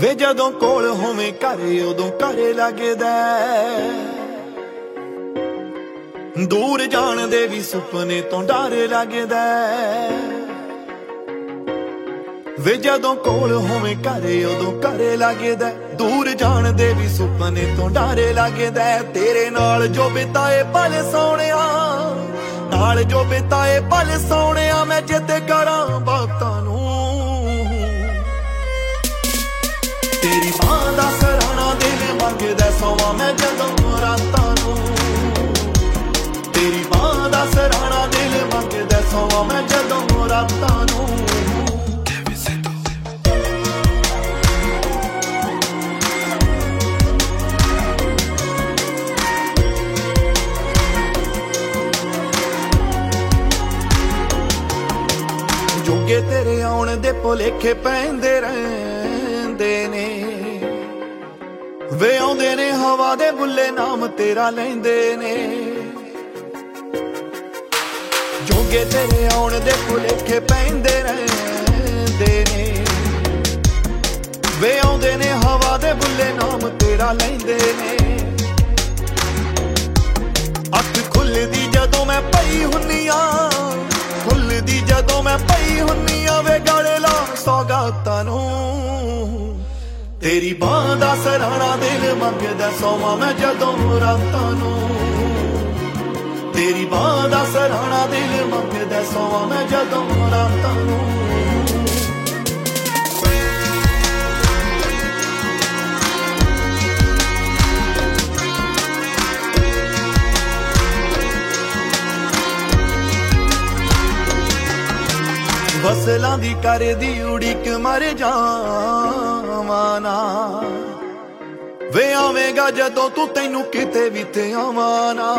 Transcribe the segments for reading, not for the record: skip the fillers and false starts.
ਵੇ ਜਦੋਂ ਕੋਲ ਹੋਵੇਂ ਘਰੇ ਉਦੋਂ ਘਰੇ ਲੱਗਦਾ, ਦੂਰ ਜਾਣ ਦੇ ਵੀ ਸੁਪਨੇ ਤੋਂ ਡਰ ਲੱਗਦਾ। ਵੇ ਜਦੋਂ ਕੋਲ ਹੋਵੇਂ ਘਰੇ ਉਦੋਂ ਘਰੇ ਲੱਗਦਾ, ਦੂਰ ਜਾਣ ਦੇ ਵੀ ਸੁਪਨੇ ਤੋਂ ਡਰ ਲੱਗਦਾ। ਤੇਰੇ ਨਾਲ ਜੋ ਬਿਤਾਏ ਪਲ ਸੋਹਣਿਆ, ਨਾਲ ਜੋ ਬਿਤਾਏ ਪਲ ਸੋਹਣਿਆ, ਮੈਂ ਜਿੱਦ ਕਰਾਂ ਬਾਤਾਂ ਨੂੰ। ਤੇਰੀ ਬਾਂਹ ਦਾ ਸਰਾਣਾ ਦਿਲ ਮੰਗਦਾ, ਸੋਵਾਂ ਮੈਂ ਜਦੋਂ ਰਾਤਾਂ ਨੂੰ। ਤੇਰੀ ਬਾਂਹ ਦਾ ਸਰਾਣਾ ਦਿਲ ਮੰਗਦਾ, ਸੋਵਾਂ ਮੈਂ ਜਦੋਂ ਰਾਤਾਂ ਨੂੰ। ਜੋਗੇ ਤੇਰੇ ਆਉਣ ਦੇ ਭੁਲੇਖੇ ਪੈਂਦੇ ਰਹਿੰਦੇ ਨੇ, ਵੇ ਆਉਂਦੇ ਨੇ ਹਵਾ ਦੇ ਬੁੱਲੇ ਨਾਮ ਤੇਰਾ ਲੈਂਦੇ ਨੇ। ਜੋਗੇ ਤੇਰੇ ਆਉਣ ਦੇ ਭੁਲੇਖੇ ਪੈਂਦੇ ਰਹਿੰਦੇ ਨੇ, ਵੇ ਆਉਂਦੇ ਨੇ ਹਵਾ ਦੇ ਬੁੱਲੇ ਨਾਮ ਤੇਰਾ ਲੈਂਦੇ ਨੇ। ਅੱਖ ਖੁੱਲਦੀ ਜਦੋਂ ਮੈਂ ਪਈ ਹੁੰਨੀ ਆ, ਖੁੱਲਦੀ ਜਦੋਂ ਮੈਂ ਪਈ ਹੁੰਨੀ ਆ, ਵੇ ਗਲੇ ਲਾ ਸੌਗਾਤਾਂ ਨੂੰ। ਤੇਰੀ ਬਾਂਹ ਦਾ ਸਰਾਣਾ ਦਿਲ ਮੰਗਦਾ, ਸੋਵਾਂ ਮੈਂ ਜਦੋਂ ਰਾਤਾਂ ਨੂੰ। ਤੇਰੀ ਬਾਂਹ ਦਾ ਸਰਾਣਾ ਦਿਲ ਮੰਗਦਾ, ਸੋਵਾਂ ਮੈਂ ਜਦੋਂ ਰਾਤਾਂ ਨੂੰ। ਫਸਲਾਂ ਦੀ ਕਰਦੀ ਉਡੀਕ ਮਰ ਜਾਵਾਂ ਨਾ, ਵੇ ਆਵੇਂਗਾ ਜਦੋਂ ਤੂੰ, ਤੈਨੂੰ ਕਿਤੇ ਵੀ ਤੇ ਆਵਾਂ ਨਾ।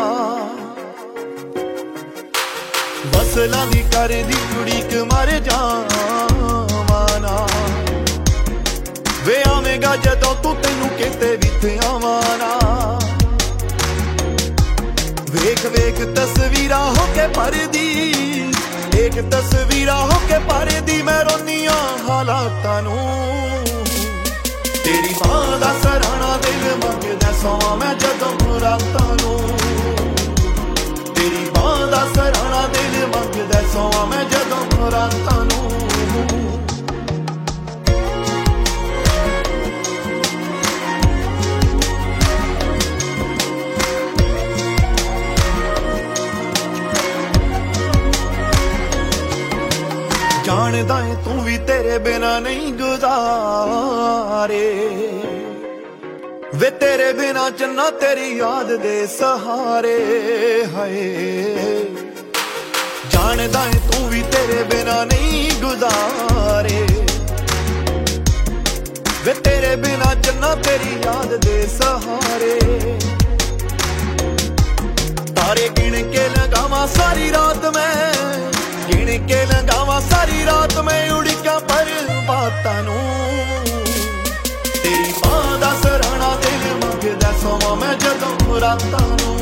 ਫਸਲਾਂ ਦੀ ਕਰਦੀ ਉਡੀਕ ਮਰ ਜਾਵਾਂ ਨਾ, ਵੇ ਆਵੇਂਗਾ ਜਦੋਂ ਤੂੰ, ਤੈਨੂੰ ਕਿਤੇ ਵੀ ਤੇ ਆਵਾਂ ਨਾ। ਵੇਖ ਵੇਖ ਤਸਵੀਰਾਂ ਹੋ ਕੇ ਭਰਦੀ, ਇੱਕ ਤਸਵੀਰਾਂ ਹੋ ਕੇ ਭਰਦੀ, ਮੈਂ ਰੋਨੀਆਂ ਹਾਲਾਤਾਂ ਨੂੰ। ਤੇਰੀ ਬਾਂਹ ਦਾ ਸਰਾਣਾ ਦਿਲ ਮੰਗਦਾ, ਸੋਵਾਂ ਮੈਂ ਜਦੋਂ ਰਾਤਾਂ ਨੂੰ। ਤੇਰੀ ਬਾਂਹ ਦਾ ਸਰਾਣਾ ਦਿਲ ਮੰਗਦਾ, ਸੋਵਾਂ ਮੈਂ ਜਦੋਂ ਰਾਤਾਂ ਨੂੰ। ਜਾਣਦਾ ਏ ਤੂੰ ਵੀ ਤੇਰੇ ਬਿਨਾ ਨਹੀਂ ਗੁਜ਼ਾਰੇ, ਵੇ ਤੇਰੇ ਬਿਨਾ ਚੰਨਾ ਤੇਰੀ ਯਾਦ ਦੇ ਸਹਾਰੇ ਹਾਏ। ਜਾਣਦਾ ਏ ਤੂੰ ਵੀ ਤੇਰੇ ਬਿਨਾ ਨਹੀਂ ਗੁਜ਼ਾਰੇ, ਵੇ ਤੇਰੇ ਬਿਨਾ ਚੰਨਾ ਤੇਰੀ ਯਾਦ ਦੇ ਸਹਾਰੇ। ਤਾਰੇ ਗਿਣ ਕੇ ਲਗਾਵਾਂ ਸਾਰੀ ਰਾਤ ਮੈਂ, ਗਿਣ ਕੇ ਲੰਘਾਵਾਂ ਸਾਰੀ ਰਾਤ ਮੈਂ, ਉਡੀਕਾਂ ਪਰ ਬਾਤਾਂ ਨੂੰ। ਤੇਰੀ ਬਾਂਹ ਦਾ ਸਰਾਣਾ ਦਿਲ ਮੰਗਦਾ, ਸੋਵਾਂ ਮੈਂ ਜਦੋਂ ਰਾਤਾਂ ਨੂੰ।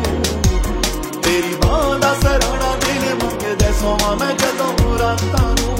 ਤੇਰੀ ਬਾਂਹ ਦਾ ਸਰਾਣਾ ਦਿਲ ਮੰਗਦਾ, ਸੋਵਾਂ ਮੈਂ ਜਦੋਂ ਰਾਤਾਂ ਨੂੰ।